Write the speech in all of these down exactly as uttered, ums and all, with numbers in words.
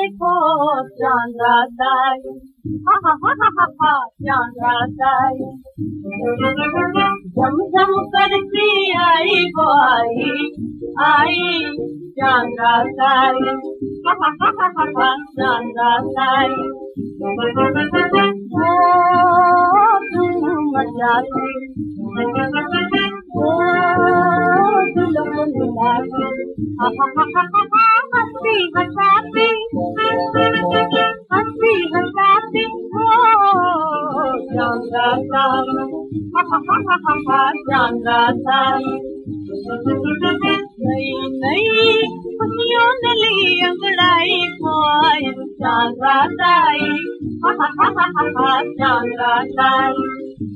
देखो चांद आता है, हा हा हा हा हा चांद आता है। झम झम करती आई वो आई आई चांद आता है, हा हा हा हा हा चांद आता है। ओ तुम मचाती ओ दिलों को मिलाती, हा हा हा हा हा हंसी हंसाती हंसी हंसाती ओ चांद आता है, हा हा हा हा हा चांद आता है। नई नई खुशियों ने ली अंगड़ाई कोई चांद आता है, हा हा हा हा हा चांद आता है।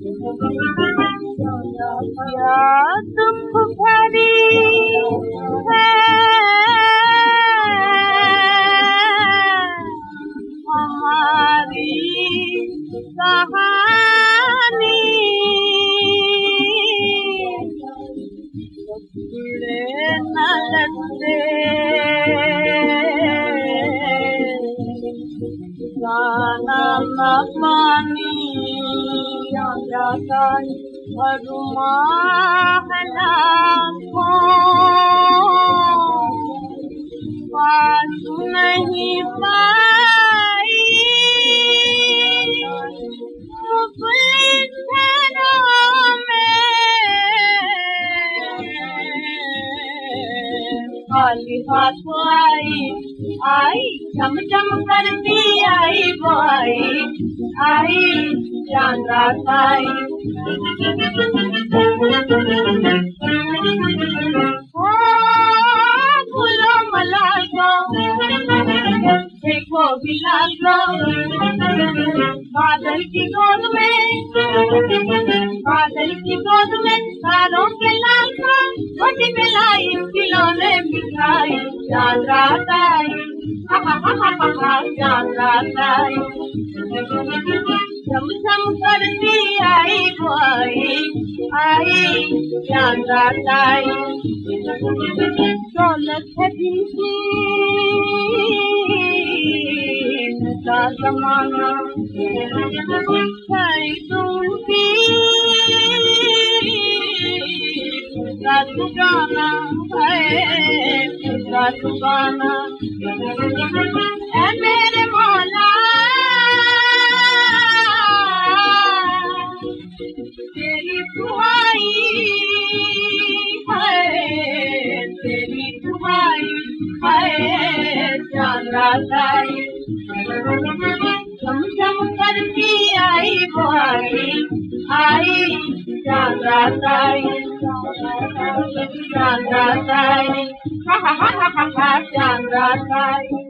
क्या दुख भरी है हमारी कहानी, जुड़े न लगते गाना न पानी जाता अरुमा है लाखों पास नहीं पाई खाली हाथ आई आई चम चम करती आई वो आई आई चांद आता है। ओ फूलो मलाल को देखो बिलाल को बादल की गोद में बादल की गोद में तारों के लाल को छोटी बेलाई खिलौने मिठाई चांद आता है, हा हा हा हा हा चांद आता है। झम झम करती आई वो आई आई चांद आता है। दौलत है जिनकी का जमाना है दूंगी का दुकाना है का दुकाना है मेरे मौला तेरी दुआई है तेरी दुआई है चांद आता है। झम झम करती आई वो आई आई चांद आता है, चांद आता है, हा हा हा हा चांद आता है।